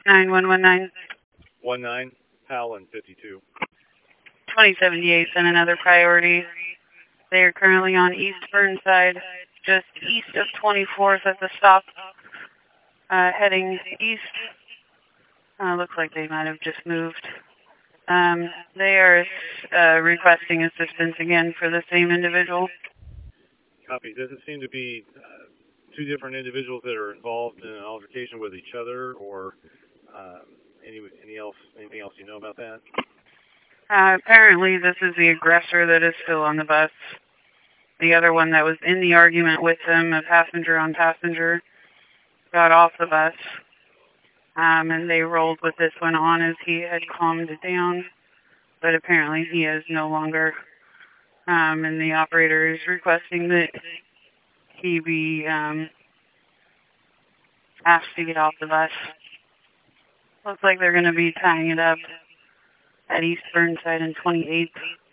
9119. 19, Howland 52. 2078 and another priority. They are currently on East Burnside, just east of 24th at the stop, heading east. Looks like they might have just moved. They are requesting assistance again for the same individual. Copy. Does it seem to be two different individuals that are involved in an altercation with each other, or anything else you know about that? Apparently this is the aggressor that is still on the bus. The other one that was in the argument with them, a passenger on passenger, got off the bus. And they rolled with this one on as he had calmed it down. But apparently he is no longer. And the operator is requesting that he be asked to get off the bus. Looks like they're going to be tying it up at East Burnside and 28th.